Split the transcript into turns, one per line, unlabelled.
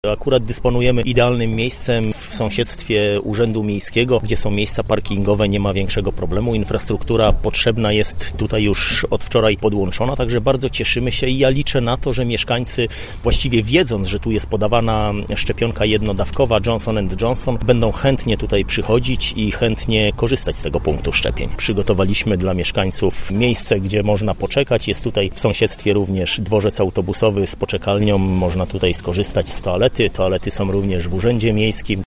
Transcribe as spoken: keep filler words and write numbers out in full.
Akurat dysponujemy idealnym miejscem w sąsiedztwie Urzędu Miejskiego, gdzie są miejsca parkingowe, nie ma większego problemu. Infrastruktura potrzebna jest tutaj już od wczoraj podłączona, także bardzo cieszymy się i ja liczę na to, że mieszkańcy właściwie wiedząc, że tu jest podawana szczepionka jednodawkowa Johnson and Johnson, będą chętnie tutaj przychodzić i chętnie korzystać z tego punktu szczepień. Przygotowaliśmy dla mieszkańców miejsce, gdzie można poczekać. Jest tutaj w sąsiedztwie również dworzec autobusowy z poczekalnią. Można tutaj skorzystać z toalety. Toalety są również w Urzędzie Miejskim.